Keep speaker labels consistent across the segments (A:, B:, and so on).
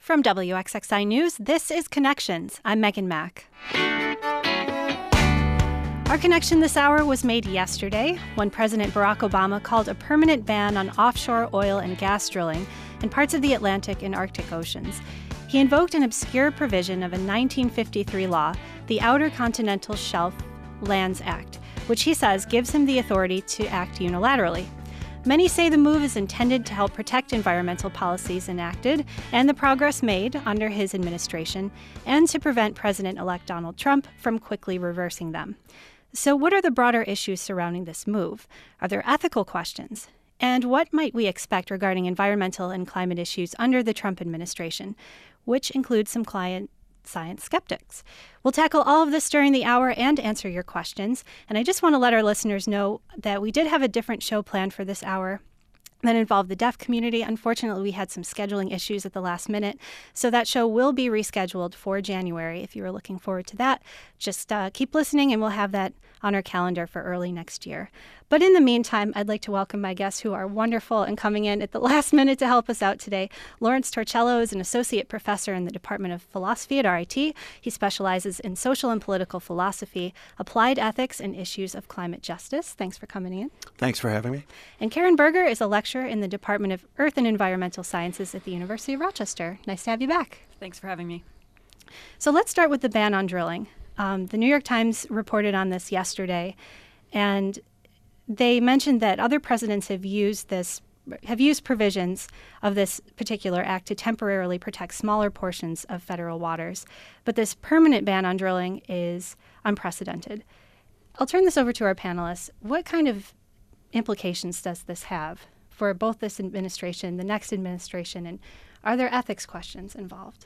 A: From WXXI News, this is Connections. I'm Megan Mack. Our connection this hour was made yesterday when President Barack Obama called a permanent ban on offshore oil and gas drilling in parts of the Atlantic and Arctic Oceans. He invoked an obscure provision of a 1953 law, the Outer Continental Shelf Lands Act, which he says gives him the authority to act unilaterally. Many say the move is intended to help protect environmental policies enacted and the progress made under his administration, and to prevent President-elect Donald Trump from quickly reversing them. So what are the broader issues surrounding this move? Are there ethical questions? And what might we expect regarding environmental and climate issues under the Trump administration, which includes some climate science skeptics? We'll tackle all of this during the hour and answer your questions. And I just want to let our listeners know that we did have a different show planned for this hour that involved the deaf community. Unfortunately, we had some scheduling issues at the last minute, so that show will be rescheduled for January. If you were looking forward to that, just keep listening and we'll have that on our calendar for early next year. But in the meantime, I'd like to welcome my guests who are wonderful and coming in at the last minute to help us out today. Lawrence Torcello is an associate professor in the Department of Philosophy at RIT. He specializes in social and political philosophy, applied ethics, and issues of climate justice. Thanks for coming in.
B: Thanks for having me.
A: And Karen Berger is a lecturer in the Department of Earth and Environmental Sciences at the University of Rochester. Nice to have you back.
C: Thanks for having me.
A: So let's start with the ban on drilling. The New York Times reported on this yesterday, and they mentioned that other presidents have used provisions of this particular act to temporarily protect smaller portions of federal waters. But this permanent ban on drilling is unprecedented. I'll turn this over to our panelists. What kind of implications does this have for both this administration, the next administration, and are there ethics questions involved?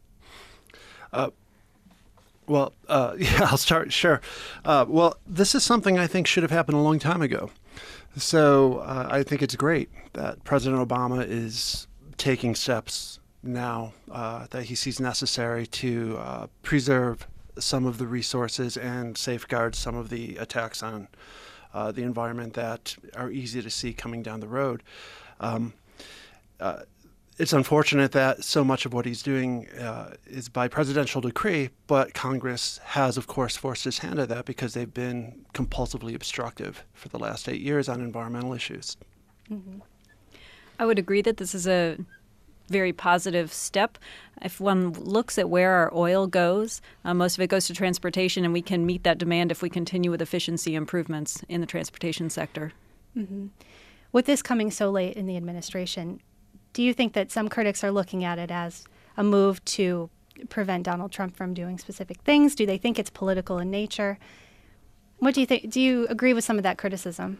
B: I'll start. Sure. This is something I think should have happened a long time ago. So I think it's great that President Obama is taking steps now that he sees necessary to preserve some of the resources and safeguard some of the attacks on the environment that are easy to see coming down the road. It's unfortunate that so much of what he's doing is by presidential decree, but Congress has, of course, forced his hand at that because they've been compulsively obstructive for the last 8 years on environmental issues.
C: Mm-hmm. I would agree that this is a very positive step. If one looks at where our oil goes, most of it goes to transportation, and we can meet that demand if we continue with efficiency improvements in the transportation sector.
A: Mm-hmm. With this coming so late in the administration, do you think that some critics are looking at it as a move to prevent Donald Trump from doing specific things? Do they think it's political in nature? What do you think? Do you agree with some of that criticism?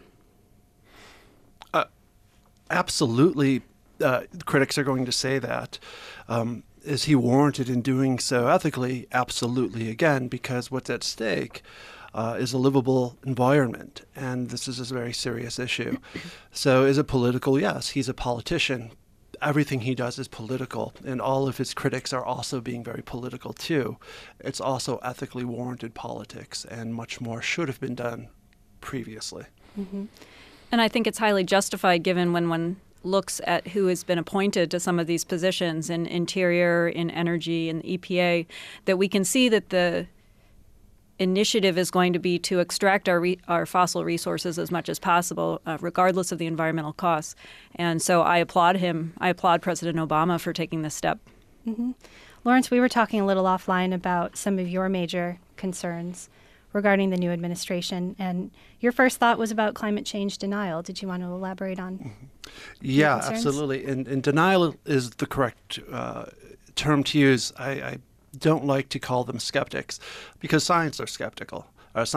B: Absolutely. Critics are going to say that. Is he warranted in doing so ethically? Absolutely, again, because what's at stake is a livable environment, and this is a very serious issue. So is it political? Yes, he's a politician. Everything he does is political, and all of his critics are also being very political too. It's also ethically warranted politics, and much more should have been done previously.
C: Mm-hmm. And I think it's highly justified given when one looks at who has been appointed to some of these positions in Interior, in Energy, and the EPA, that we can see that the initiative is going to be to extract our fossil resources as much as possible, regardless of the environmental costs. And so I applaud him. I applaud President Obama for taking this step.
A: Mm-hmm. Lawrence, we were talking a little offline about some of your major concerns regarding the new administration, and your first thought was about climate change denial. Did you want to elaborate on?
B: Mm-hmm. Yeah, absolutely. And denial is the correct term to use. I don't like to call them skeptics because scientists are skeptical.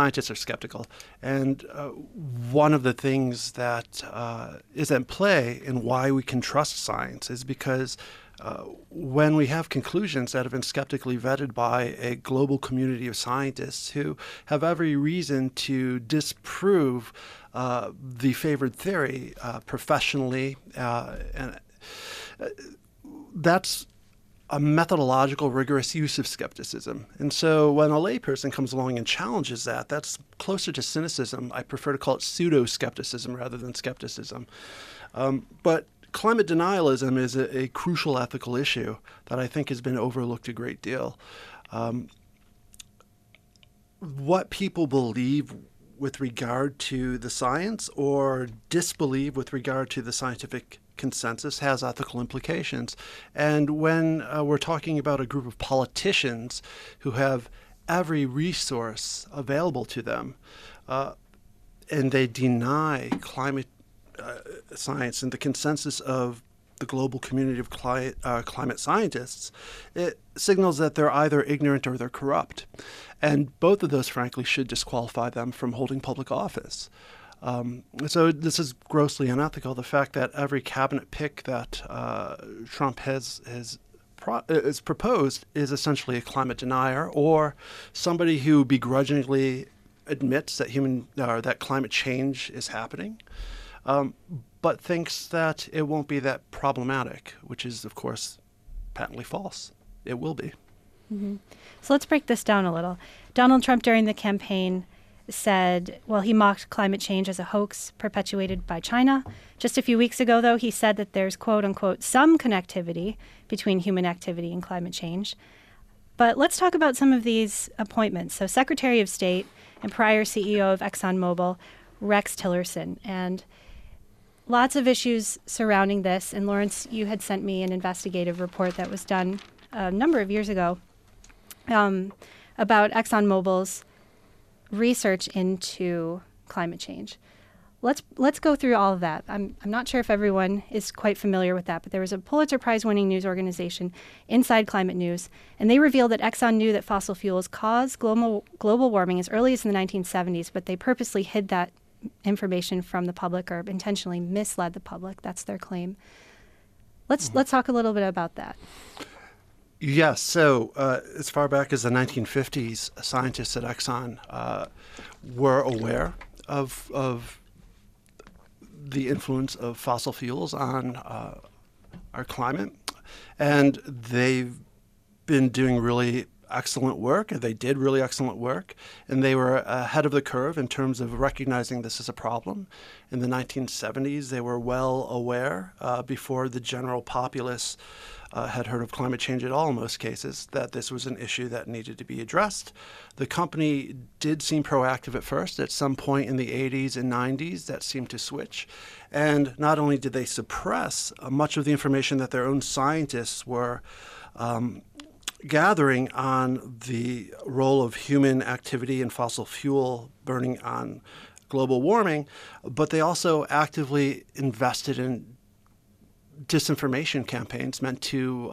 B: And one of the things that is at play in why we can trust science is because when we have conclusions that have been skeptically vetted by a global community of scientists who have every reason to disprove the favored theory professionally, and that's a methodological, rigorous use of skepticism. And so when a layperson comes along and challenges that, that's closer to cynicism. I prefer to call it pseudo-skepticism rather than skepticism. But climate denialism is a crucial ethical issue that I think has been overlooked a great deal. What people believe with regard to the science or disbelieve with regard to the scientific consensus has ethical implications. And when we're talking about a group of politicians who have every resource available to them, and they deny climate science and the consensus of the global community of climate scientists, it signals that they're either ignorant or they're corrupt. And both of those, frankly, should disqualify them from holding public office. So this is grossly unethical. The fact that every cabinet pick that Trump has proposed is essentially a climate denier or somebody who begrudgingly admits that that climate change is happening, but thinks that it won't be that problematic, which is, of course, patently false. It will be.
A: Mm-hmm. So let's break this down a little. Donald Trump, during the campaign, said, well, he mocked climate change as a hoax perpetuated by China. Just a few weeks ago, though, he said that there's, quote unquote, some connectivity between human activity and climate change. But let's talk about some of these appointments. So Secretary of State and prior CEO of ExxonMobil, Rex Tillerson, and lots of issues surrounding this. And Lawrence, you had sent me an investigative report that was done a number of years ago about ExxonMobil's research into climate change. Let's go through all of that. I'm not sure if everyone is quite familiar with that, but there was a Pulitzer Prize-winning news organization, Inside Climate News, and they revealed that Exxon knew that fossil fuels caused global warming as early as in the 1970s, but they purposely hid that information from the public or intentionally misled the public. That's their claim. Let's talk a little bit about that.
B: Yes. So as far back as the 1950s, scientists at Exxon were aware of the influence of fossil fuels on our climate, and they've been doing really excellent work, and they did really excellent work, and they were ahead of the curve in terms of recognizing this as a problem. In the 1970s, they were well aware, before the general populace had heard of climate change at all in most cases, that this was an issue that needed to be addressed. The company did seem proactive at first. At some point in the 80s and 90s, that seemed to switch. And not only did they suppress much of the information that their own scientists were gathering on the role of human activity and fossil fuel burning on global warming, but they also actively invested in disinformation campaigns meant to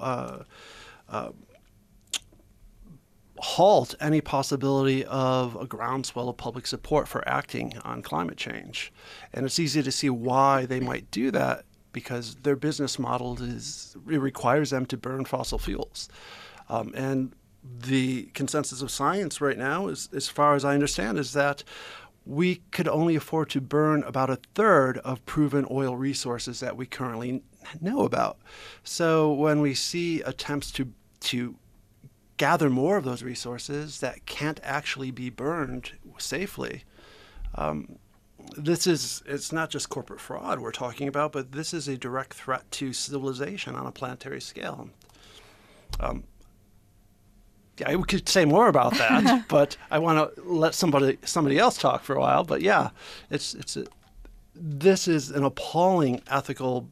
B: halt any possibility of a groundswell of public support for acting on climate change. And it's easy to see why they might do that, because their business model requires them to burn fossil fuels. And the consensus of science right now, as far as I understand, is that we could only afford to burn about a third of proven oil resources that we currently know about. So when we see attempts to gather more of those resources that can't actually be burned safely, it's not just corporate fraud we're talking about, but this is a direct threat to civilization on a planetary scale. Yeah, we could say more about that, but I want to let somebody else talk for a while. But yeah, this is an appalling ethical,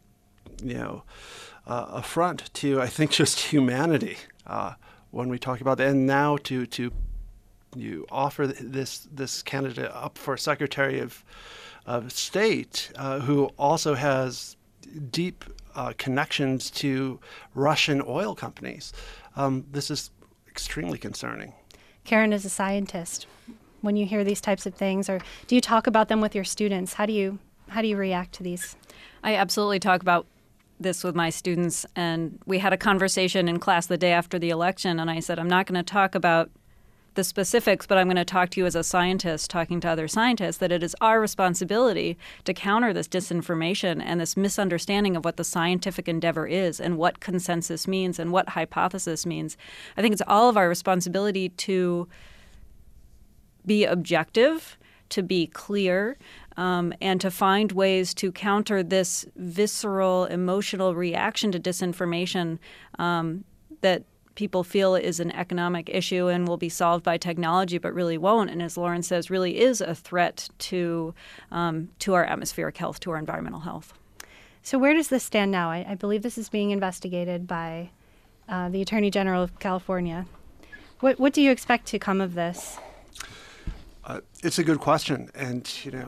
B: affront to, I think, just humanity when we talk about that. And now to you offer this candidate up for Secretary of State, who also has deep connections to Russian oil companies. This is extremely concerning.
A: Karen, as a scientist, when you hear these types of things, or do you talk about them with your students? How do you react to these?
C: I absolutely talk about this with my students, and we had a conversation in class the day after the election, and I said, I'm not going to talk about the specifics, but I'm going to talk to you as a scientist, talking to other scientists, that it is our responsibility to counter this disinformation and this misunderstanding of what the scientific endeavor is and what consensus means and what hypothesis means. I think it's all of our responsibility to be objective, to be clear, and to find ways to counter this visceral, emotional reaction to disinformation that people feel is an economic issue and will be solved by technology, but really won't. And as Lauren says, really is a threat to our atmospheric health, to our environmental health.
A: So where does this stand now? I believe this is being investigated by the Attorney General of California. What do you expect to come of this?
B: It's a good question. And,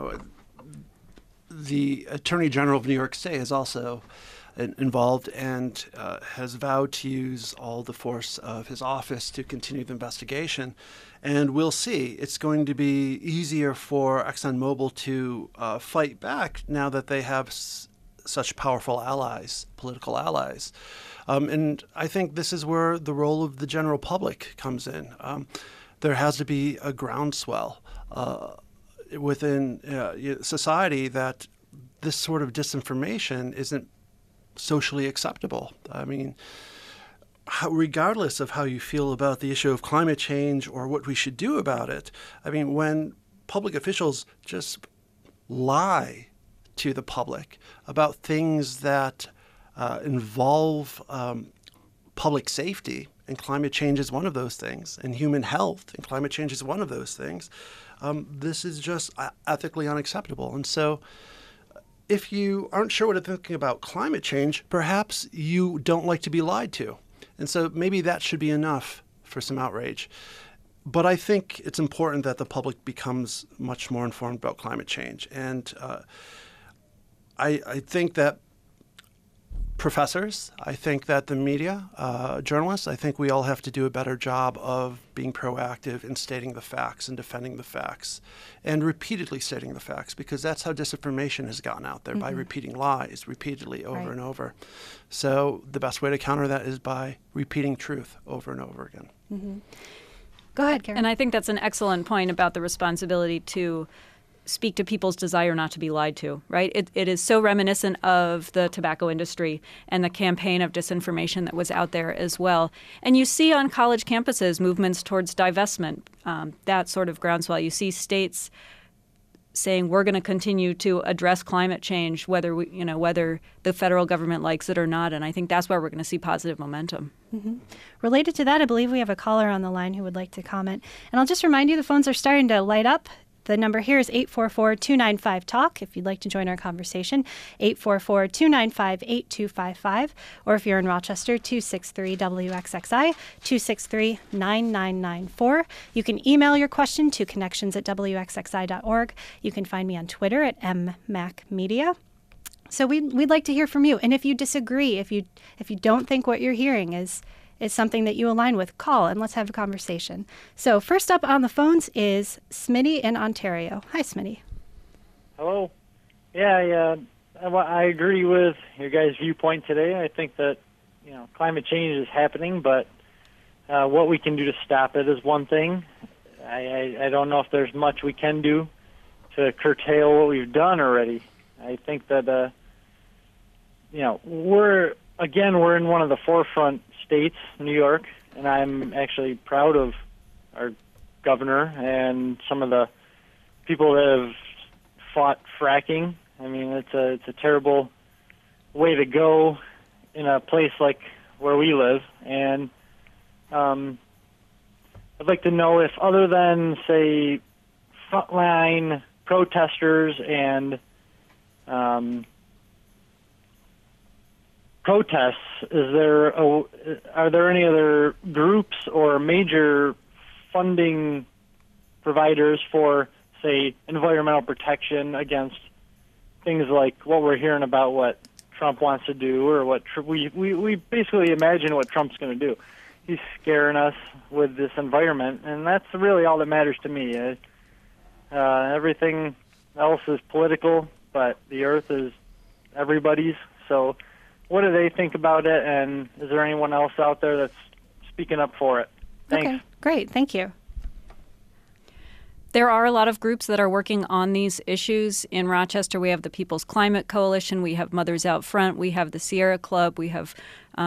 B: the Attorney General of New York State is also involved and has vowed to use all the force of his office to continue the investigation. And we'll see. It's going to be easier for ExxonMobil to fight back now that they have such powerful allies, political allies. And I think this is where the role of the general public comes in. There has to be a groundswell within society that this sort of disinformation isn't socially acceptable. I mean, regardless of how you feel about the issue of climate change or what we should do about it, I mean, when public officials just lie to the public about things that involve public safety, and climate change is one of those things, and human health, and climate change is one of those things, this is just ethically unacceptable. And so if you aren't sure what to think about climate change, perhaps you don't like to be lied to. And so maybe that should be enough for some outrage. But I think it's important that the public becomes much more informed about climate change. And I think that professors, I think that the media, journalists, I think we all have to do a better job of being proactive in stating the facts and defending the facts and repeatedly stating the facts, because that's how disinformation has gotten out there, by repeating lies repeatedly over and over. So the best way to counter that is by repeating truth over and over again.
A: Go ahead, Karen.
C: And I think that's an excellent point about the responsibility to speak to people's desire not to be lied to, right? It is so reminiscent of the tobacco industry and the campaign of disinformation that was out there as well. And you see on college campuses movements towards divestment, that sort of groundswell. You see states saying we're going to continue to address climate change, whether the federal government likes it or not. And I think that's where we're going to see positive momentum.
A: Related to that, I believe we have a caller on the line who would like to comment. And I'll just remind you, the phones are starting to light up. The number here is 844-295-TALK if you'd like to join our conversation, 844-295-8255, or if you're in Rochester, 263-WXXI, 263-9994. You can email your question to connections@wxxi.org. You can find me on Twitter at @mmacmedia. So we'd like to hear from you. And if you disagree, if you don't think what you're hearing is something that you align with, call and let's have a conversation. So first up on the phones is Smitty in Ontario. Hi, Smitty.
D: Hello. Yeah, I agree with your guys' viewpoint today. I think that, climate change is happening, but what we can do to stop it is one thing. I don't know if there's much we can do to curtail what we've done already. I think that, we're in one of the forefront states, New York, and I'm actually proud of our governor and some of the people that have fought fracking. I mean, it's a terrible way to go in a place like where we live. And I'd like to know if, other than, say, frontline protesters and protests, are there any other groups or major funding providers for, say, environmental protection against things like what we're hearing about what Trump wants to do, or what we basically imagine what Trump's going to do? He's scaring us with this environment, and that's really all that matters to me. Everything else is political, but the earth is everybody's. So what do they think about it, and is there anyone else out there that's speaking up for it? Thanks.
A: Okay, great. Thank you.
C: There are a lot of groups that are working on these issues. In Rochester, we have the People's Climate Coalition, we have Mothers Out Front, we have the Sierra Club, we have a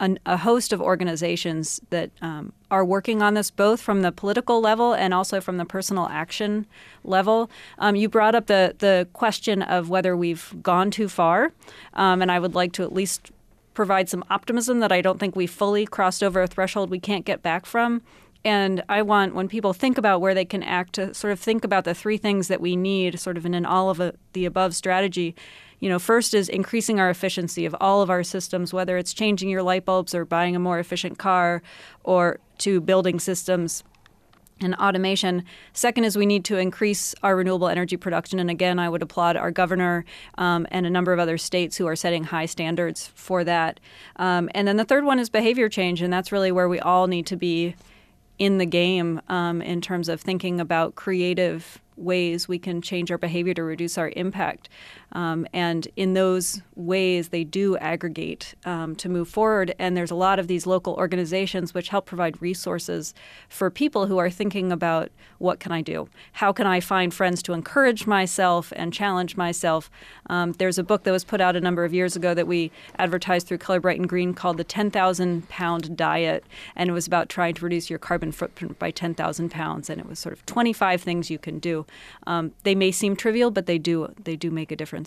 C: a host of organizations that are working on this, both from the political level and also from the personal action level. You brought up the question of whether we've gone too far, and I would like to at least provide some optimism that I don't think we fully crossed over a threshold we can't get back from. And I want, when people think about where they can act, to sort of think about the three things that we need sort of in an all of the above strategy. First is increasing our efficiency of all of our systems, whether it's changing your light bulbs or buying a more efficient car or to building systems and automation. Second is we need to increase our renewable energy production. And again, I would applaud our governor and a number of other states who are setting high standards for that. And then the third one is behavior change. And that's really where we all need to be in the game in terms of thinking about creative ways we can change our behavior to reduce our impact. And in those ways, they do aggregate to move forward. And there's a lot of these local organizations which help provide resources for people who are thinking about, what can I do? How can I find friends to encourage myself and challenge myself? There's a book that was put out a number of years ago that we advertised through Color Bright and Green called The 10,000 Pound Diet. And it was about trying to reduce your carbon footprint by 10,000 pounds. And it was sort of 25 things you can do. They may seem trivial, but they do make a difference.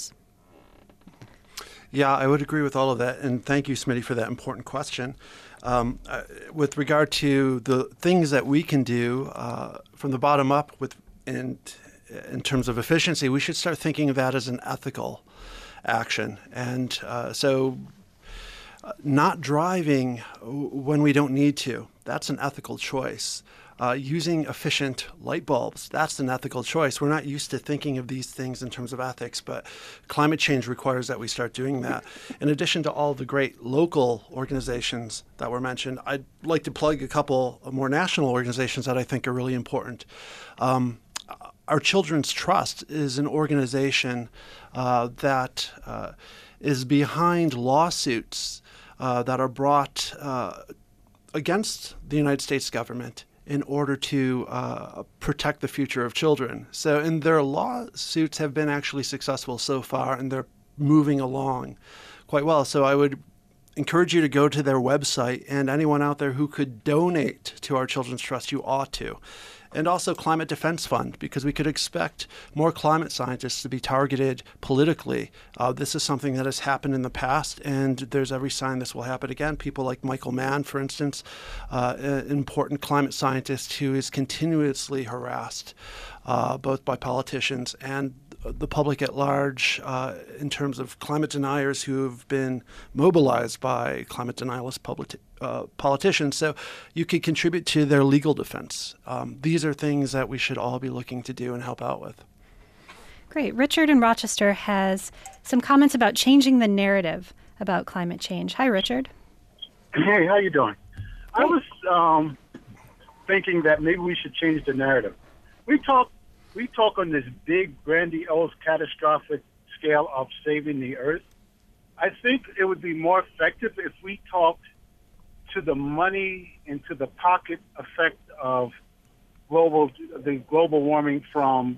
B: Yeah, I would agree with all of that. And thank you, Smitty, for that important question. With regard to the things that we can do from the bottom up in terms of efficiency, we should start thinking of that as an ethical action. And so not driving when we don't need to, that's an ethical choice. Using efficient light bulbs, that's an ethical choice. We're not used to thinking of these things in terms of ethics, but climate change requires that we start doing that. In addition to all the great local organizations that were mentioned, I'd like to plug a couple of more national organizations that I think are really important. Our Children's Trust is an organization that is behind lawsuits that are brought against the United States government in order to protect the future of children. So, and their lawsuits have been actually successful so far, and they're moving along quite well. So I would encourage you to go to their website, and anyone out there who could donate to our Children's Trust, you ought to. And also Climate Defense Fund, because we could expect more climate scientists to be targeted politically. This is something that has happened in the past, and there's every sign this will happen again. People like Michael Mann, for instance, an important climate scientist who is continuously harassed both by politicians and the public at large in terms of climate deniers who have been mobilized by climate denialist politicians. So you could contribute to their legal defense. These are things that we should all be looking to do and help out with.
A: Great. Richard in Rochester has some comments about changing the narrative about climate change. Hi, Richard.
E: Hey, how you doing?
A: Great.
E: I was thinking that maybe we should change the narrative. We talk on this big, grandiose, catastrophic scale of saving the earth. I think it would be more effective if we talked to the money and to the pocket effect of the global warming from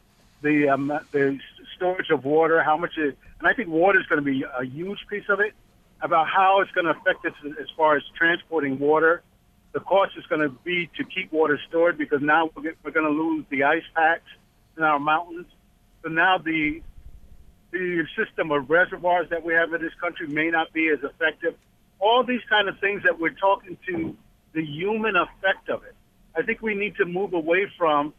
E: the storage of water, how much it, and I think water is going to be a huge piece of it, about how it's going to affect us as far as transporting water. The cost is going to be to keep water stored, because now we're going to lose the ice packs in our mountains. So now the system of reservoirs that we have in this country may not be as effective. All these kind of things that we're talking to, the human effect of it. I think we need to move away from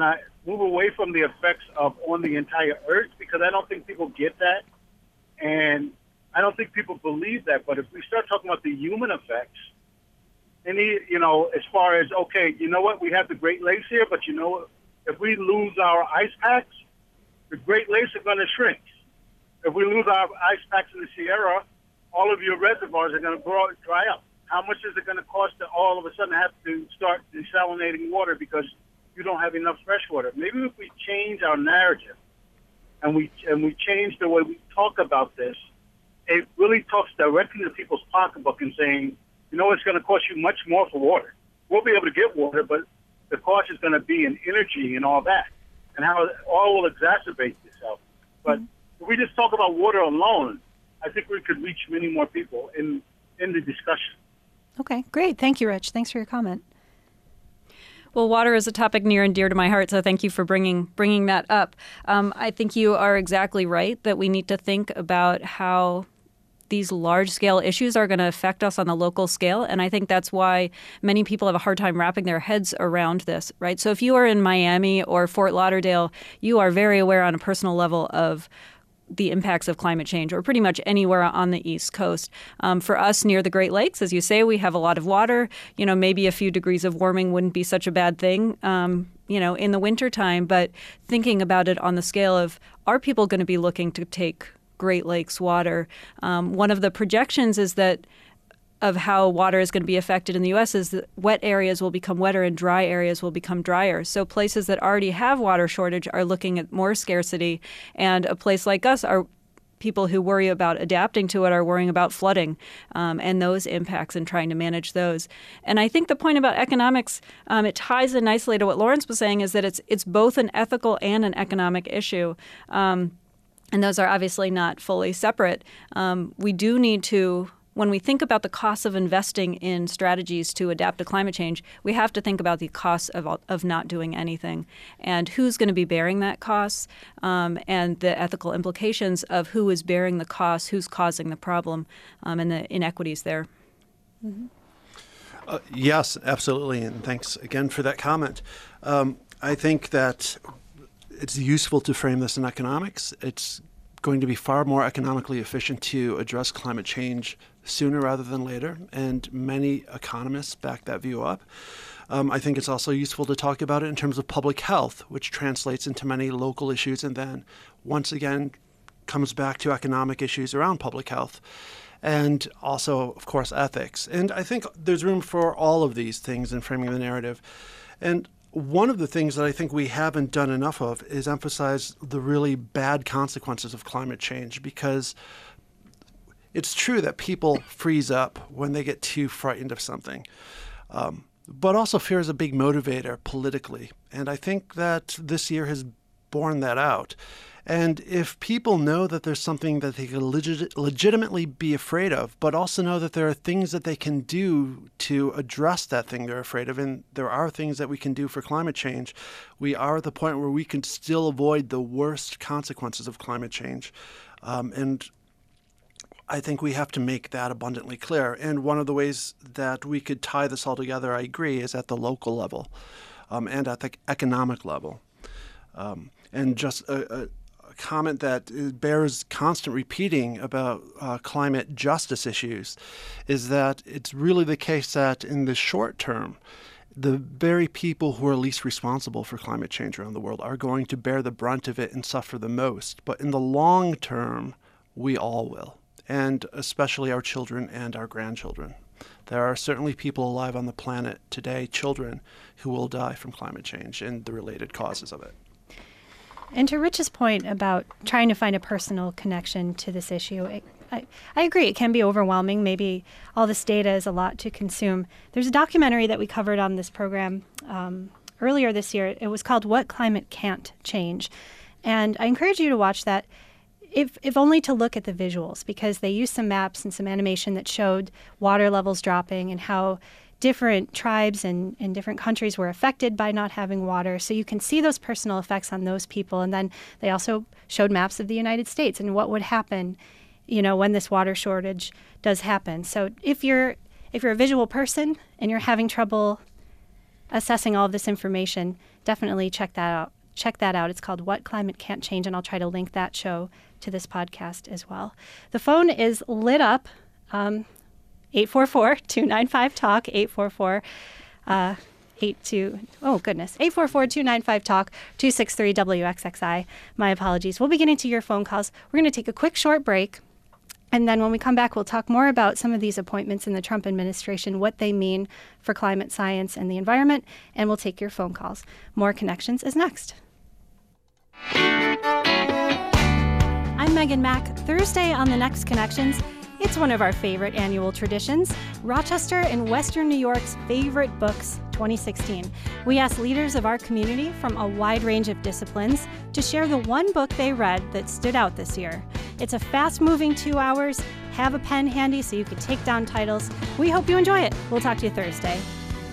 E: the effects of on the entire earth, because I don't think people get that, and I don't think people believe that. But if we start talking about the human effects, and as far as, okay, you know what, we have the Great Lakes here, but if we lose our ice packs, the Great Lakes are going to shrink. If we lose our ice packs in the Sierra, all of your reservoirs are going to dry up. How much is it going to cost to all of a sudden have to start desalinating water because you don't have enough fresh water? Maybe if we change our narrative and we change the way we talk about this, it really talks directly to people's pocketbook and saying, it's going to cost you much more for water. We'll be able to get water, but the cost is going to be in energy and all that, and how it all will exacerbate itself. But if we just talk about water alone, I think we could reach many more people. In in the discussion.
A: Okay, great. Thank you, Rich. Thanks for your comment.
C: Well, water is a topic near and dear to my heart, so thank you for bringing that up. I think you are exactly right that we need to think about how these large-scale issues are going to affect us on the local scale, and I think that's why many people have a hard time wrapping their heads around this, right? So if you are in Miami or Fort Lauderdale, you are very aware on a personal level of the impacts of climate change, or pretty much anywhere on the East Coast. For us near the Great Lakes, as you say, we have a lot of water. Maybe a few degrees of warming wouldn't be such a bad thing, in the wintertime. But thinking about it on the scale of, are people going to be looking to take Great Lakes water? One of the projections is that of how water is going to be affected in the U.S. is that wet areas will become wetter and dry areas will become drier. So places that already have water shortage are looking at more scarcity, and a place like us, are people who worry about adapting to it are worrying about flooding and those impacts and trying to manage those. And I think the point about economics, it ties in nicely to what Lawrence was saying, is that it's both an ethical and an economic issue. And those are obviously not fully separate. We do need to, when we think about the costs of investing in strategies to adapt to climate change, we have to think about the costs of not doing anything, and who's going to be bearing that cost, and the ethical implications of who is bearing the costs, who's causing the problem, and the inequities there.
A: Mm-hmm.
B: Yes, absolutely, and thanks again for that comment. I think that it's useful to frame this in economics. It's going to be far more economically efficient to address climate change sooner rather than later, and many economists back that view up. I think it's also useful to talk about it in terms of public health, which translates into many local issues, and then once again comes back to economic issues around public health, and also, of course, ethics. And I think there's room for all of these things in framing the narrative. And one of the things that I think we haven't done enough of is emphasize the really bad consequences of climate change, because it's true that people freeze up when they get too frightened of something. But also fear is a big motivator politically. And I think that this year has borne that out. And if people know that there's something that they can legitimately be afraid of, but also know that there are things that they can do to address that thing they're afraid of, and there are things that we can do for climate change, we are at the point where we can still avoid the worst consequences of climate change. And I think we have to make that abundantly clear. And one of the ways that we could tie this all together, I agree, is at the local level and at the economic level. And just a comment that bears constant repeating about climate justice issues is that it's really the case that in the short term, the very people who are least responsible for climate change around the world are going to bear the brunt of it and suffer the most. But in the long term, we all will, and especially our children and our grandchildren. There are certainly people alive on the planet today, children, who will die from climate change and the related causes of it.
A: And to Rich's point about trying to find a personal connection to this issue, I agree. It can be overwhelming. Maybe all this data is a lot to consume. There's a documentary that we covered on this program earlier this year. It was called What Climate Can't Change. And I encourage you to watch that, if only to look at the visuals, because they used some maps and some animation that showed water levels dropping and how different tribes and different countries were affected by not having water. So you can see those personal effects on those people. And then they also showed maps of the United States and what would happen, when this water shortage does happen. So if you're a visual person and you're having trouble assessing all of this information, definitely check that out. It's called What Climate Can't Change, and I'll try to link that show to this podcast as well. The phone is lit up. 844-295-TALK, 844-295-TALK, 263-WXXI. My apologies. We'll be getting to your phone calls. We're going to take a quick short break, and then when we come back, we'll talk more about some of these appointments in the Trump administration, what they mean for climate science and the environment, and we'll take your phone calls. More Connections is next. I'm Megan Mack. Thursday on the Next Connections, it's one of our favorite annual traditions, Rochester and Western New York's Favorite Books 2016. We ask leaders of our community from a wide range of disciplines to share the one book they read that stood out this year. It's a fast-moving 2 hours, Have a pen handy so you can take down titles. We hope you enjoy it. We'll talk to you Thursday.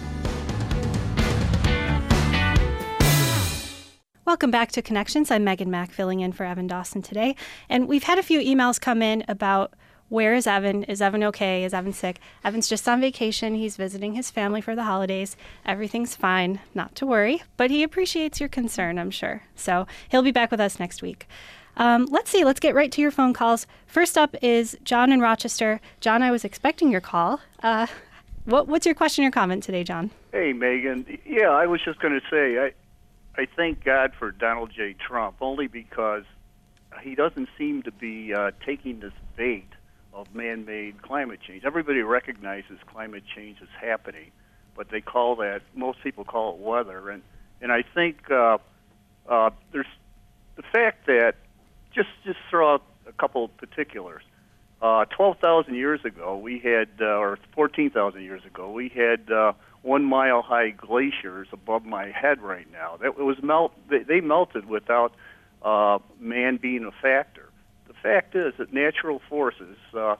A: Welcome back to Connections. I'm Megan Mack filling in for Evan Dawson today. And we've had a few emails come in about where is Evan? Is Evan okay? Is Evan sick? Evan's just on vacation. He's visiting his family for the holidays. Everything's fine, not to worry, but he appreciates your concern, I'm sure. So he'll be back with us next week. Let's get right to your phone calls. First up is John in Rochester. John, I was expecting your call. What's your question or comment today, John?
F: Hey, Megan. Yeah, I was just going to say, I thank God for Donald J. Trump, only because he doesn't seem to be taking this bait of man-made climate change. Everybody recognizes climate change is happening, but most people call it weather. And I think there's the fact that, just throw out a couple of particulars. 12,000 years ago, we had, or 14,000 years ago, we had 1 mile high glaciers above my head right now. They melted without man being a factor. The fact is that natural forces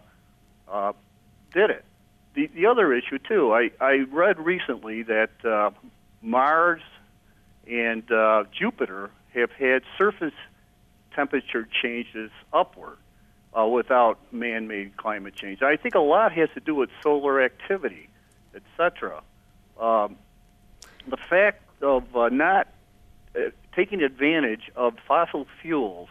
F: did it. The other issue, too, I read recently that Mars and Jupiter have had surface temperature changes upward without man-made climate change. I think a lot has to do with solar activity, etc. The fact of not taking advantage of fossil fuels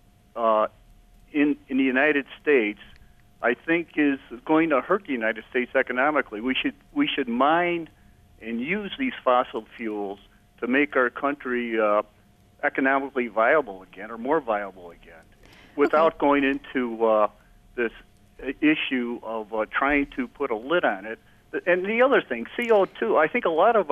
F: in the United States, I think, is going to hurt the United States economically. We should mine and use these fossil fuels to make our country economically viable again, or more viable again, without going into this issue of trying to put a lid on it. And the other thing, CO2. I think a lot of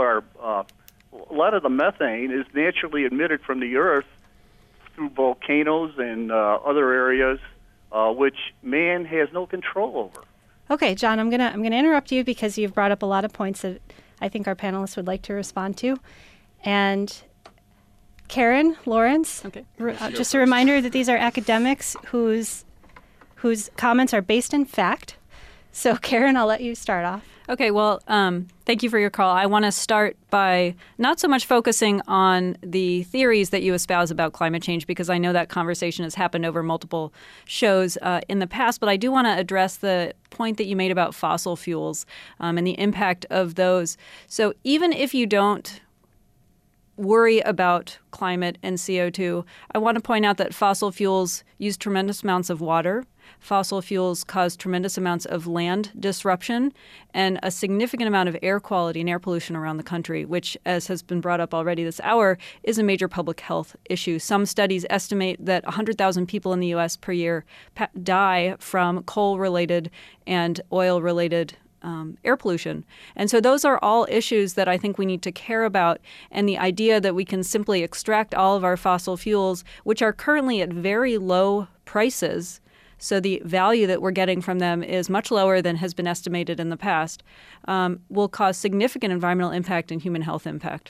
F: the methane is naturally emitted from the earth through volcanoes and other areas, which man has no control over.
A: Okay, John, I'm gonna interrupt you because you've brought up a lot of points that I think our panelists would like to respond to, and Karen Lawrence,
C: okay.
A: Just a reminder that these are academics whose comments are based in fact. So, Karen, I'll let you start off.
C: Okay, well, thank you for your call. I want to start by not so much focusing on the theories that you espouse about climate change, because I know that conversation has happened over multiple shows in the past, but I do want to address the point that you made about fossil fuels and the impact of those. So even if you don't worry about climate and CO2, I want to point out that fossil fuels use tremendous amounts of water. Fossil fuels cause tremendous amounts of land disruption and a significant amount of air quality and air pollution around the country, which, as has been brought up already this hour, is a major public health issue. Some studies estimate that 100,000 people in the U.S. per year die from coal-related and oil-related air pollution. And so those are all issues that I think we need to care about. And the idea that we can simply extract all of our fossil fuels, which are currently at very low prices, so the value that we're getting from them is much lower than has been estimated in the past, will cause significant environmental impact and human health impact.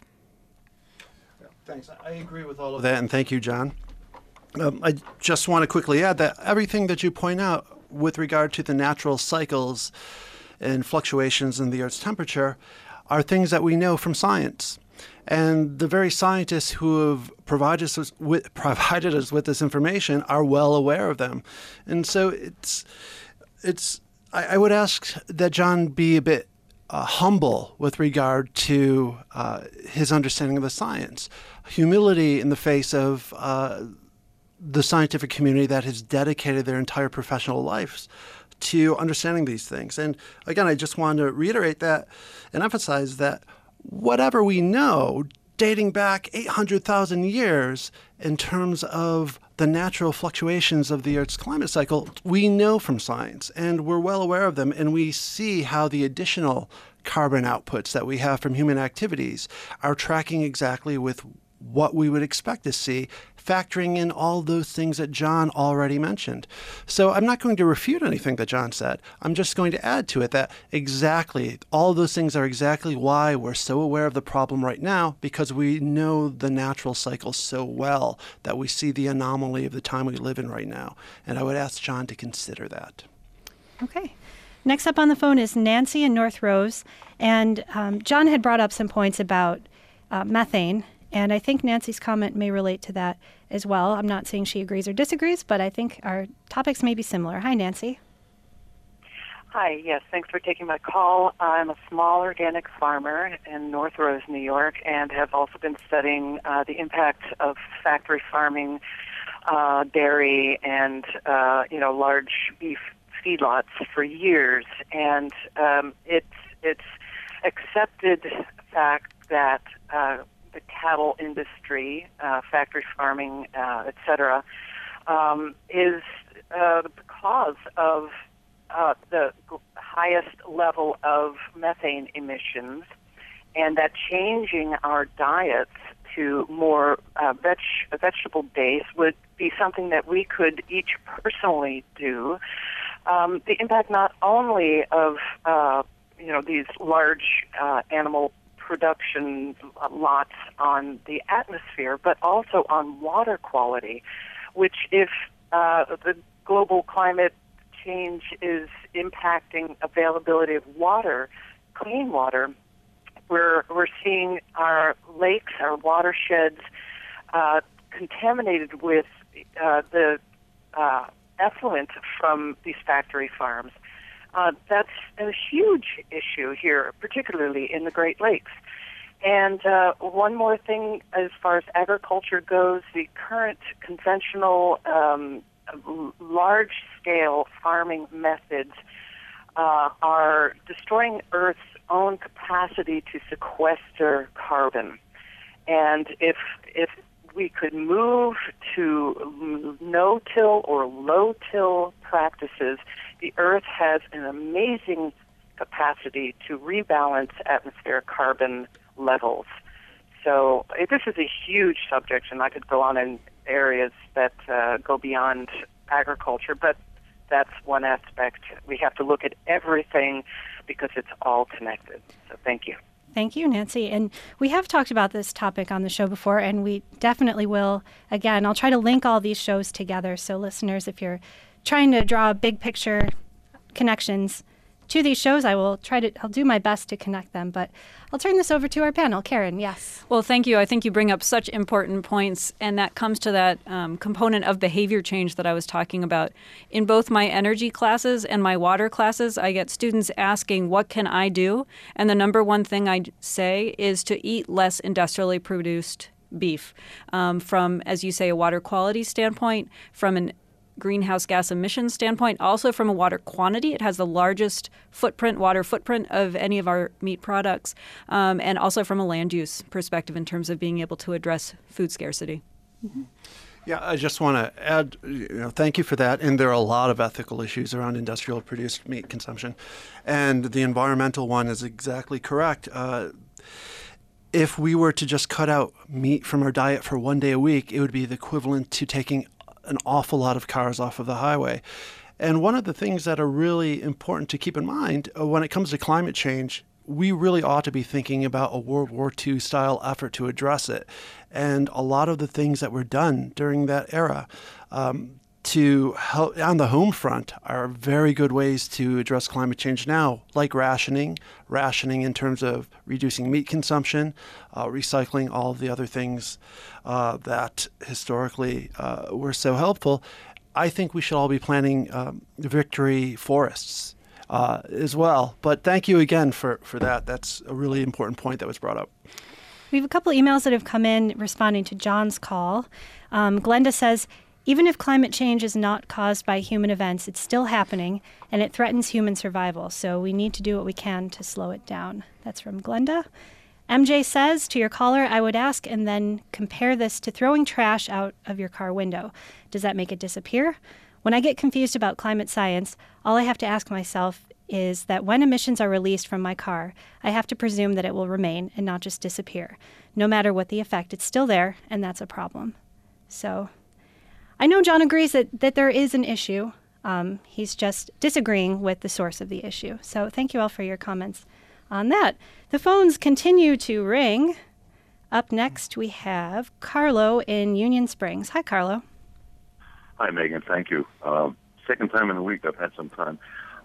B: Thanks. I agree with all of that, and thank you, John. I just want to quickly add that everything that you point out with regard to the natural cycles and fluctuations in the Earth's temperature are things that we know from science. And the very scientists who have provided us with this information are well aware of them. And so I would ask that John be a bit humble with regard to his understanding of the science. Humility in the face of the scientific community that has dedicated their entire professional lives to understanding these things. And again, I just want to reiterate that and emphasize that whatever we know, dating back 800,000 years in terms of the natural fluctuations of the Earth's climate cycle, we know from science, and we're well aware of them, and we see how the additional carbon outputs that we have from human activities are tracking exactly with what we would expect to see, factoring in all those things that John already mentioned. So I'm not going to refute anything that John said. I'm just going to add to it that exactly all those things are exactly why we're so aware of the problem right now, because we know the natural cycle so well that we see the anomaly of the time we live in right now. And I would ask John to consider that.
A: Okay. Next up on the phone is Nancy in North Rose. And John had brought up some points about methane. And I think Nancy's comment may relate to that as well. I'm not saying she agrees or disagrees, but I think our topics may be similar. Hi, Nancy.
G: Hi, yes, thanks for taking my call. I'm a small organic farmer in North Rose, New York, and have also been studying the impact of factory farming, dairy, and large beef feedlots for years. And it's accepted fact that the cattle industry, factory farming, etc., is the cause of the highest level of methane emissions, and that changing our diets to more vegetable base would be something that we could each personally do. The impact not only of these large animal production lots on the atmosphere, but also on water quality, which if the global climate change is impacting availability of water, clean water, we're seeing our lakes, our watersheds contaminated with the effluent from these factory farms. That's a huge issue here, particularly in the Great Lakes. And one more thing as far as agriculture goes, the current conventional large-scale farming methods are destroying Earth's own capacity to sequester carbon. And if we could move to no-till or low-till practices, the Earth has an amazing capacity to rebalance atmospheric carbon levels. So this is a huge subject, and I could go on in areas that go beyond agriculture, but that's one aspect. We have to look at everything because it's all connected. So thank you.
A: Thank you, Nancy. And we have talked about this topic on the show before, and we definitely will again. I'll try to link all these shows together. So listeners, if you're trying to draw big picture connections to these shows, I'll do my best to connect them. But I'll turn this over to our panel. Karen, yes.
C: Well, thank you. I think you bring up such important points, and that comes to that component of behavior change that I was talking about. In both my energy classes and my water classes, I get students asking, what can I do? And the number one thing I say is to eat less industrially produced beef. From, as you say, a water quality standpoint, from an greenhouse gas emissions standpoint, also from a water quantity. It has the largest water footprint of any of our meat products, and also from a land use perspective in terms of being able to address food scarcity.
A: Mm-hmm.
B: Yeah, I just want to add, thank you for that. And there are a lot of ethical issues around industrial produced meat consumption. And the environmental one is exactly correct. If we were to just cut out meat from our diet for one day a week, it would be the equivalent to taking an awful lot of cars off of the highway. And one of the things that are really important to keep in mind when it comes to climate change, we really ought to be thinking about a World War II style effort to address it. And a lot of the things that were done during that era to help on the home front are very good ways to address climate change now, like rationing in terms of reducing meat consumption, recycling, all of the other things that historically were so helpful. I think we should all be planting victory forests as well. But thank you again for that. That's a really important point that was brought up.
A: We have a couple emails that have come in responding to John's call. Glenda says, even if climate change is not caused by human events, it's still happening, and it threatens human survival. So we need to do what we can to slow it down. That's from Glenda. MJ says, to your caller, I would ask and then compare this to throwing trash out of your car window. Does that make it disappear? When I get confused about climate science, all I have to ask myself is that when emissions are released from my car, I have to presume that it will remain and not just disappear. No matter what the effect, it's still there, and that's a problem. So I know John agrees that there is an issue. He's just disagreeing with the source of the issue. So thank you all for your comments on that. The phones continue to ring. Up next, we have Carlo in Union Springs. Hi, Carlo.
H: Hi, Megan. Thank you. Second time in a week I've had some time.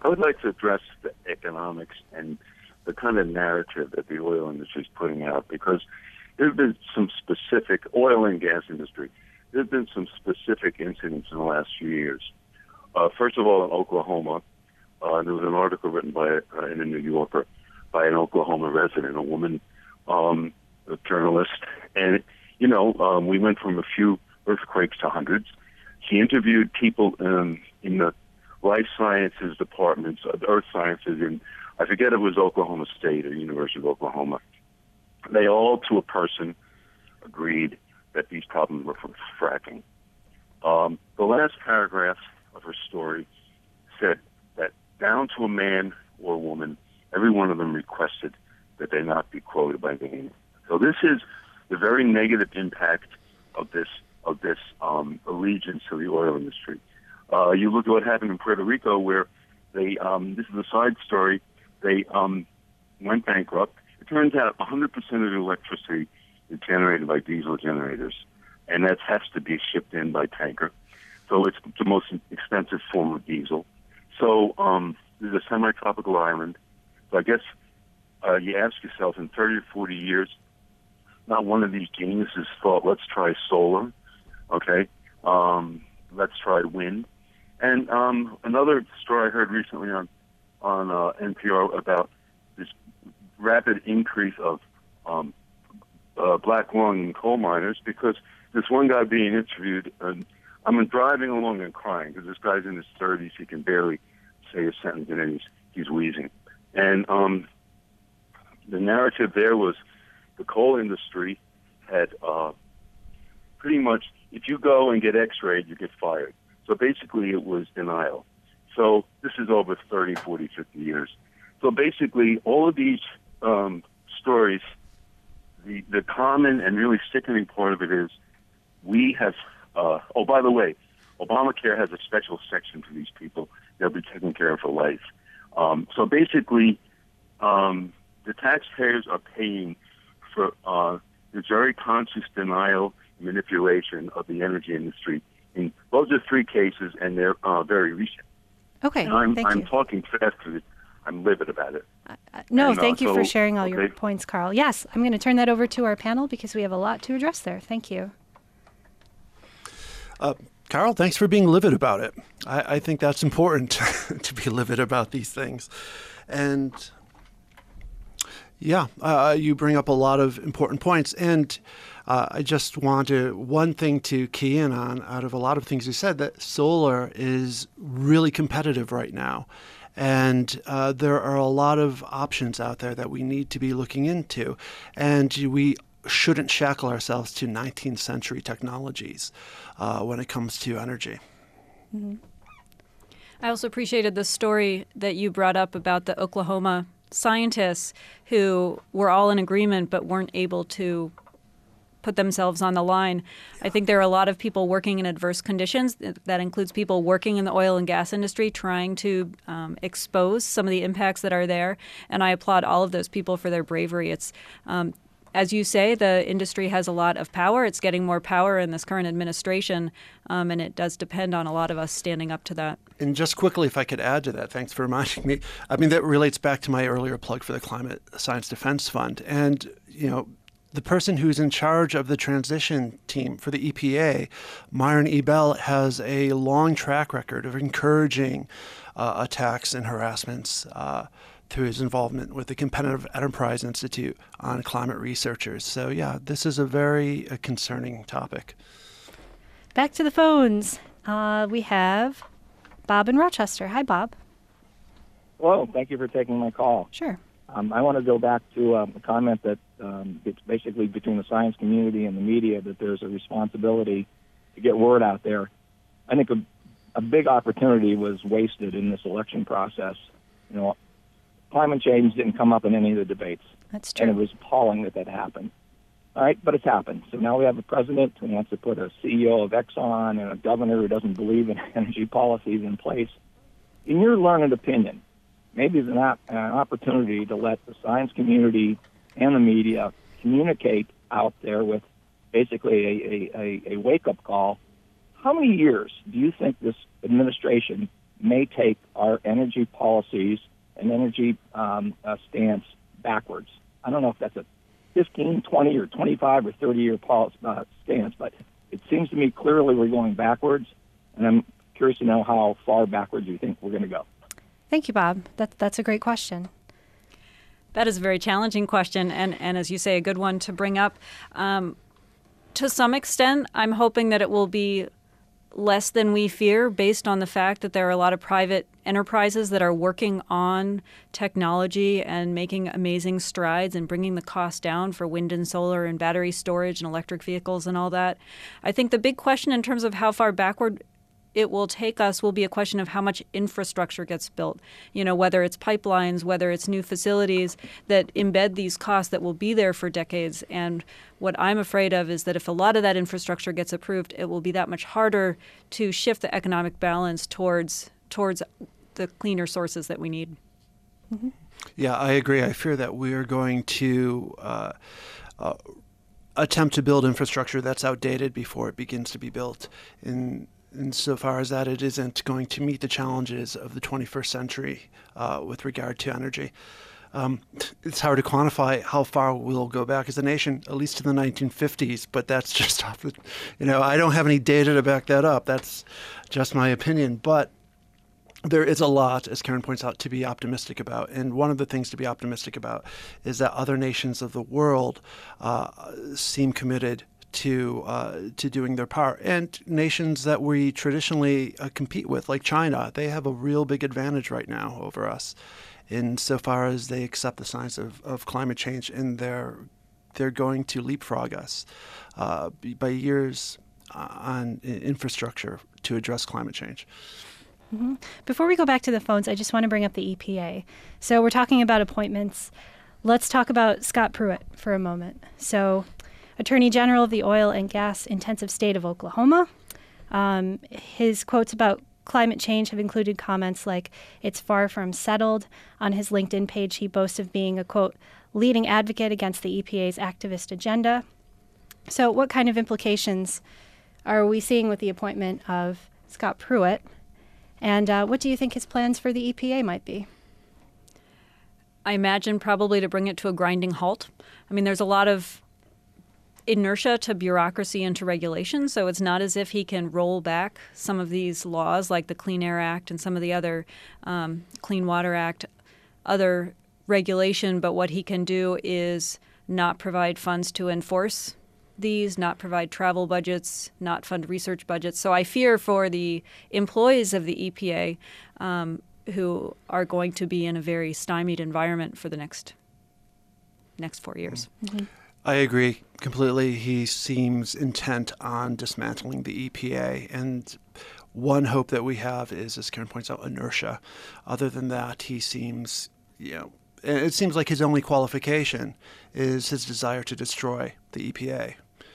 H: I would like to address the economics and the kind of narrative that the oil industry is putting out, because there have been some specific oil and gas industry. There have been some specific incidents in the last few years. First of all, in Oklahoma, there was an article written in the New Yorker by an Oklahoma resident, a woman, a journalist, and we went from a few earthquakes to hundreds. She interviewed people in the life sciences departments, earth sciences, in, I forget, it was Oklahoma State or University of Oklahoma. They all, to a person, agreed that these problems were from fracking. The last paragraph of her story said that down to a man or woman, every one of them requested that they not be quoted by name. So this is the very negative impact of this allegiance to the oil industry. You look at what happened in Puerto Rico, where they this is a side story. They went bankrupt. It turns out 100% of the electricity is generated by diesel generators, and that has to be shipped in by tanker. So it's the most expensive form of diesel. So this is a semi-tropical island. So I guess you ask yourself, in 30 or 40 years, not one of these geniuses thought, let's try solar, okay? Let's try wind. And another story I heard recently on NPR about this rapid increase of black lung in coal miners, because this one guy being interviewed, and I'm driving along and crying because this guy's in his 30s. He can barely say a sentence, and then he's wheezing. And the narrative there was the coal industry had pretty much, if you go and get x-rayed, you get fired. So basically it was denial. So this is over 30, 40, 50 years. So basically all of these stories, the common and really sickening part of it is we have, oh, by the way, Obamacare has a special section for these people. They'll be taken care of for life. So basically, the taxpayers are paying for this very conscious denial and manipulation of the energy industry. And those are three cases, and they're very recent.
A: Okay,
H: and
A: thank you.
H: I'm talking fast because I'm livid about it.
A: Thank you for sharing all your points, Carl. Yes, I'm going to turn that over to our panel because we have a lot to address there. Thank you.
B: Carl, thanks for being livid about it. I think that's important to be livid about these things. And yeah, you bring up a lot of important points. And I just want one thing to key in on out of a lot of things you said, that solar is really competitive right now. And there are a lot of options out there that we need to be looking into. And we shouldn't shackle ourselves to 19th century technologies when it comes to energy.
C: Mm-hmm. I also appreciated the story that you brought up about the Oklahoma scientists who were all in agreement but weren't able to put themselves on the line. I think there are a lot of people working in adverse conditions. That includes people working in the oil and gas industry trying to expose some of the impacts that are there. And I applaud all of those people for their bravery. It's as you say, the industry has a lot of power. It's getting more power in this current administration, and it does depend on a lot of us standing up to that.
B: And just quickly, if I could add to that, thanks for reminding me. I mean, that relates back to my earlier plug for the Climate Science Defense Fund. And, the person who's in charge of the transition team for the EPA, Myron E. Bell, has a long track record of encouraging attacks and harassments through his involvement with the Competitive Enterprise Institute on climate researchers. So, yeah, this is a very concerning topic.
A: Back to the phones. We have Bob in Rochester. Hi, Bob.
I: Hello. Thank you for taking my call.
A: Sure.
I: I want to go back to a comment that it's basically between the science community and the media that there's a responsibility to get word out there. I think a big opportunity was wasted in this election process. Climate change didn't come up in any of the debates.
A: That's true.
I: And it was appalling that happened. All right, but it's happened. So now we have a president who wants to put a CEO of Exxon and a governor who doesn't believe in energy policies in place. In your learned opinion, maybe there's an opportunity to let the science community and the media communicate out there with basically a wake-up call. How many years do you think this administration may take our energy policies and energy stance backwards. I don't know if that's a 15, 20, or 25 or 30-year stance, but it seems to me clearly we're going backwards, and I'm curious to know how far backwards you think we're going to go.
A: Thank you, Bob. That's a great question.
C: That is a very challenging question, and as you say, a good one to bring up. To some extent, I'm hoping that it will be less than we fear based on the fact that there are a lot of private enterprises that are working on technology and making amazing strides and bringing the cost down for wind and solar and battery storage and electric vehicles and all that. I think the big question in terms of how far backward it will take us will be a question of how much infrastructure gets built. You know, whether it's pipelines, whether it's new facilities that embed these costs that will be there for decades. And what I'm afraid of is that if a lot of that infrastructure gets approved, it will be that much harder to shift the economic balance towards the cleaner sources that we need.
A: Mm-hmm.
B: Yeah, I agree. I fear that we are going to attempt to build infrastructure that's outdated before it begins to be built. Insofar as that it isn't going to meet the challenges of the 21st century with regard to energy. It's hard to quantify how far we'll go back as a nation, at least to the 1950s, but that's just off the, I don't have any data to back that up. That's just my opinion. But there is a lot, as Karen points out, to be optimistic about. And one of the things to be optimistic about is that other nations of the world seem committed to doing their part. And nations that we traditionally compete with, like China, they have a real big advantage right now over us insofar as they accept the science of climate change, and they're going to leapfrog us by years on infrastructure to address climate change.
A: Mm-hmm. Before we go back to the phones, I just want to bring up the EPA. So we're talking about appointments. Let's talk about Scott Pruitt for a moment. So Attorney General of the oil and gas intensive state of Oklahoma. His quotes about climate change have included comments like, "It's far from settled." On his LinkedIn page, he boasts of being a, quote, "leading advocate against the EPA's activist agenda." So what kind of implications are we seeing with the appointment of Scott Pruitt? And what do you think his plans for the EPA might be?
C: I imagine probably to bring it to a grinding halt. I mean, there's a lot of inertia to bureaucracy and to regulation, so it's not as if he can roll back some of these laws like the Clean Air Act and some of the other Clean Water Act, other regulation, but what he can do is not provide funds to enforce these, not provide travel budgets, not fund research budgets. So I fear for the employees of the EPA who are going to be in a very stymied environment for the next 4 years.
A: Mm-hmm.
B: I agree completely. He seems intent on dismantling the EPA. And one hope that we have is, as Karen points out, inertia. Other than that, he seems, it seems like his only qualification is his desire to destroy the EPA.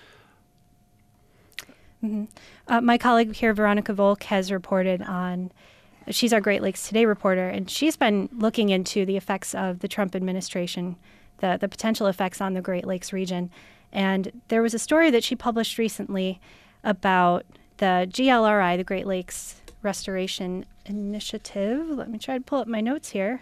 A: Mm-hmm. My colleague here, Veronica Volk, has reported on, she's our Great Lakes Today reporter, and she's been looking into the effects of the Trump administration, the potential effects on the Great Lakes region. And there was a story that she published recently about the GLRI, the Great Lakes Restoration Initiative. Let me try to pull up my notes here.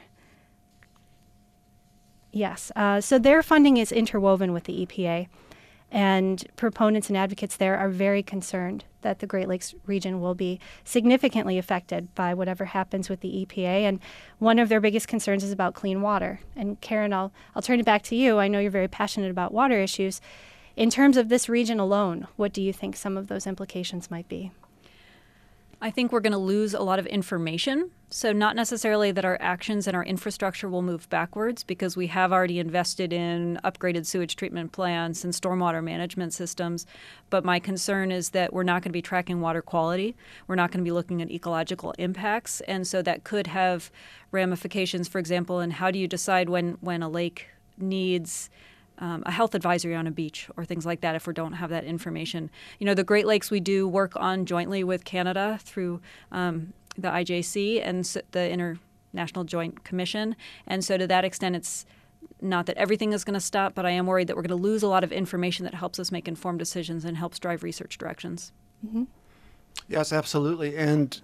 A: Yes. So their funding is interwoven with the EPA. And proponents and advocates there are very concerned that the Great Lakes region will be significantly affected by whatever happens with the EPA. And one of their biggest concerns is about clean water. And Karen, I'll turn it back to you. I know you're very passionate about water issues. In terms of this region alone, what do you think some of those implications might be?
C: I think we're going to lose a lot of information. So not necessarily that our actions and our infrastructure will move backwards, because we have already invested in upgraded sewage treatment plants and stormwater management systems. But my concern is that we're not going to be tracking water quality. We're not going to be looking at ecological impacts. And so that could have ramifications, for example, in how do you decide when a lake needs a health advisory on a beach or things like that if we don't have that information. The Great Lakes we do work on jointly with Canada through the IJC and the International Joint Commission. And so to that extent, it's not that everything is going to stop, but I am worried that we're going to lose a lot of information that helps us make informed decisions and helps drive research directions.
A: Mm-hmm.
B: Yes, absolutely. And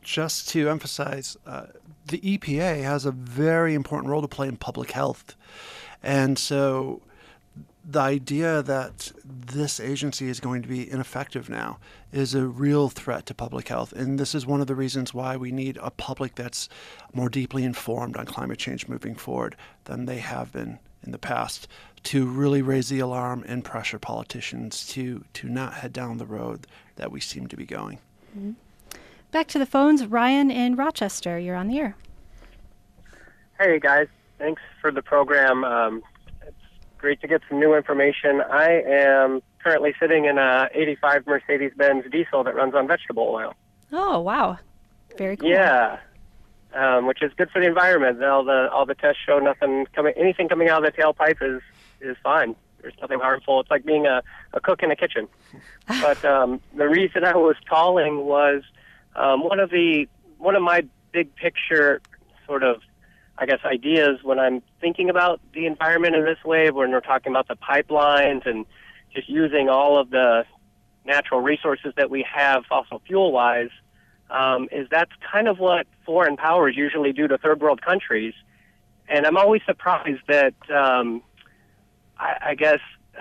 B: just to emphasize, the EPA has a very important role to play in public health. And so the idea that this agency is going to be ineffective now is a real threat to public health. And this is one of the reasons why we need a public that's more deeply informed on climate change moving forward than they have been in the past, to really raise the alarm and pressure politicians to not head down the road that we seem to be going.
A: Mm-hmm. Back to the phones. Ryan in Rochester, you're on the air.
J: Hey, guys. Thanks for the program. It's great to get some new information. I am currently sitting in a 85 Mercedes-Benz diesel that runs on vegetable oil.
A: Oh, wow. Very cool.
J: Yeah, which is good for the environment. All the tests show anything coming out of the tailpipe is fine. There's nothing harmful. It's like being a cook in a kitchen. But the reason I was calling was one of my big picture sort of, I guess, ideas when I'm thinking about the environment in this way, when we're talking about the pipelines and just using all of the natural resources that we have fossil fuel-wise, is that's kind of what foreign powers usually do to third world countries. And I'm always surprised that, I guess,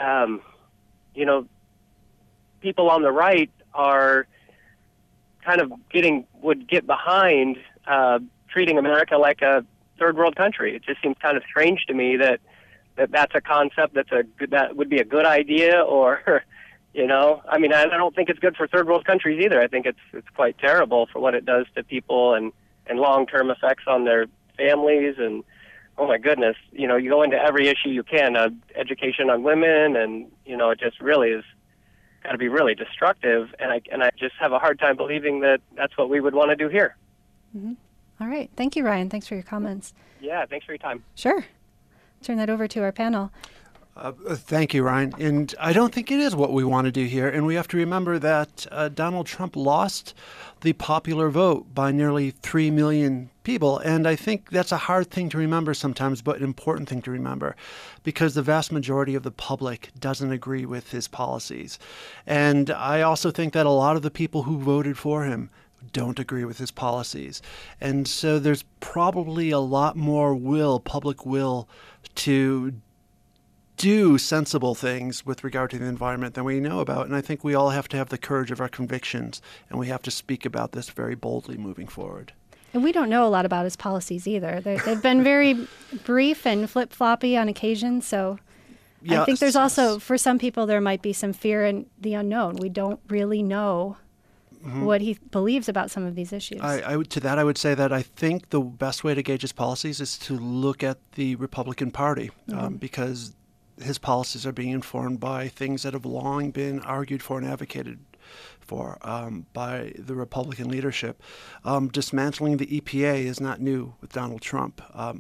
J: people on the right are kind of would get behind treating America like a third world country. It just seems kind of strange to me that's a concept that would be a good idea, or I mean, I don't think it's good for third world countries either. I think it's quite terrible for what it does to people and long-term effects on their families. And oh my goodness, you go into every issue you can, education on women, and it just really is got to be really destructive. And I just have a hard time believing that that's what we would want to do here.
A: Mm-hmm. All right. Thank you, Ryan. Thanks for your comments.
J: Yeah, thanks for your time.
A: Sure. Turn that over to our panel.
B: Thank you, Ryan. And I don't think it is what we want to do here. And we have to remember that Donald Trump lost the popular vote by nearly 3 million people. And I think that's a hard thing to remember sometimes, but an important thing to remember, because the vast majority of the public doesn't agree with his policies. And I also think that a lot of the people who voted for him don't agree with his policies. And so there's probably a lot more public will to do sensible things with regard to the environment than we know about. And I think we all have to have the courage of our convictions, and we have to speak about this very boldly moving forward.
A: And we don't know a lot about his policies either. They've been very brief and flip-floppy on occasion, so I think there's also, for some people, there might be some fear in the unknown. We don't really know what he believes about some of these issues.
B: I would say that I think the best way to gauge his policies is to look at the Republican Party, because his policies are being informed by things that have long been argued for and advocated for by the Republican leadership. Dismantling the EPA is not new with Donald Trump.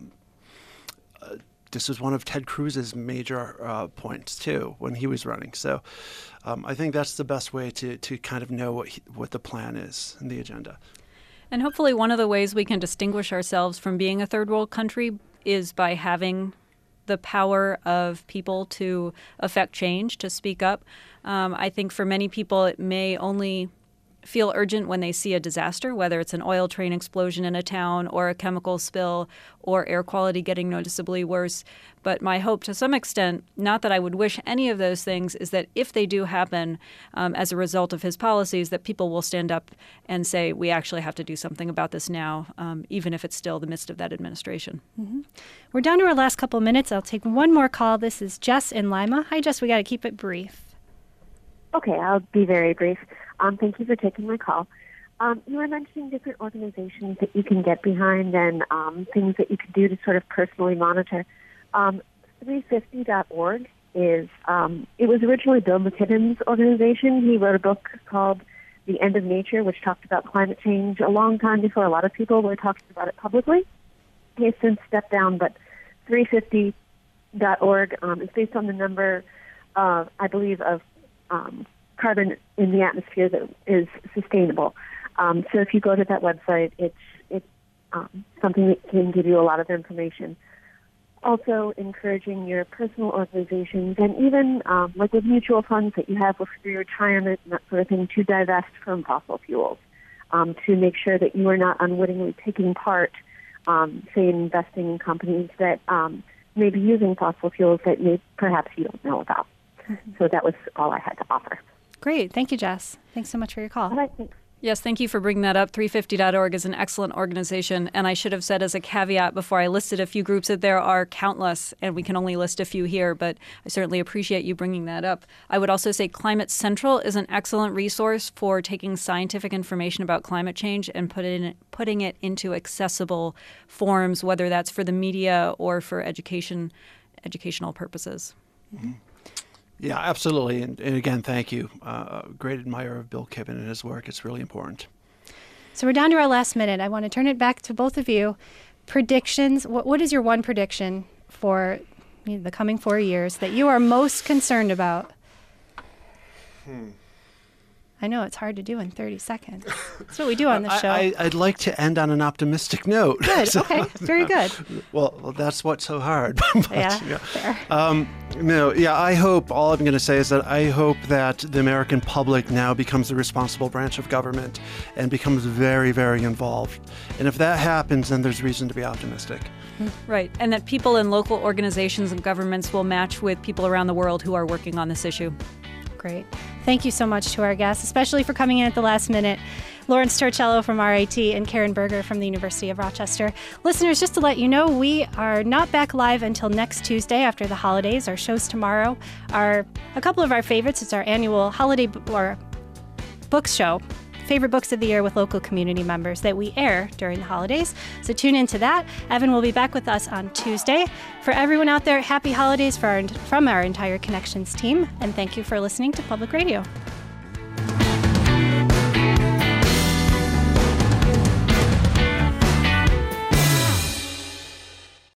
B: This is one of Ted Cruz's major points, too, when he was running. So I think that's the best way to kind of know what the plan is and the agenda.
C: And hopefully one of the ways we can distinguish ourselves from being a third world country is by having the power of people to affect change, to speak up. I think for many people it may only feel urgent when they see a disaster, whether it's an oil train explosion in a town or a chemical spill or air quality getting noticeably worse. But my hope to some extent, not that I would wish any of those things, is that if they do happen as a result of his policies, that people will stand up and say, we actually have to do something about this now, even if it's still the midst of that administration.
A: Mm-hmm. We're down to our last couple minutes. I'll take one more call. This is Jess in Lima. Hi, Jess. We got to keep it brief.
K: Okay, I'll be very brief. Thank you for taking my call. You were mentioning different organizations that you can get behind and things that you can do to sort of personally monitor. 350.org is, it was originally Bill McKibben's organization. He wrote a book called The End of Nature, which talked about climate change a long time before a lot of people were talking about it publicly. He has since stepped down, but 350.org is based on the number, I believe, of carbon in the atmosphere that is sustainable. So if you go to that website, it's something that can give you a lot of information. Also encouraging your personal organizations and even like with mutual funds that you have for your retirement and that sort of thing to divest from fossil fuels. to make sure that you are not unwittingly taking part, say, in investing in companies that may be using fossil fuels that perhaps you don't know about. So that was all I had to offer.
A: Great. Thank you, Jess. Thanks so much for your call.
K: All right, thanks.
C: Yes, thank you for bringing that up. 350.org is an excellent organization. And I should have said as a caveat before I listed a few groups that there are countless, and we can only list a few here, but I certainly appreciate you bringing that up. I would also say Climate Central is an excellent resource for taking scientific information about climate change and putting it into accessible forms, whether that's for the media or for educational purposes.
B: Mm-hmm. Yeah, absolutely. And again, thank you. Great admirer of Bill Kibben and his work. It's really important.
A: So we're down to our last minute. I want to turn it back to both of you. Predictions. What is your one prediction for the coming 4 years that you are most concerned about? I know it's hard to do in 30 seconds. That's what we do on the show.
B: I'd like to end on an optimistic note.
A: Good.
B: So,
A: okay. Very good.
B: Well, that's what's so hard. But,
A: yeah. Fair.
B: I hope, all I'm going to say is that I hope that the American public now becomes the responsible branch of government and becomes very, very involved. And if that happens, then there's reason to be optimistic.
C: Right. And that people in local organizations and governments will match with people around the world who are working on this issue.
A: Great. Thank you so much to our guests, especially for coming in at the last minute. Lawrence Torcello from RIT and Karen Berger from the University of Rochester. Listeners, just to let you know, we are not back live until next Tuesday after the holidays. Our shows tomorrow are a couple of our favorites. It's our annual holiday books show, favorite books of the year with local community members that we air during the holidays. So tune into that. Evan will be back with us on Tuesday. For everyone out there, happy holidays from our entire Connections team, and thank you for listening to Public Radio.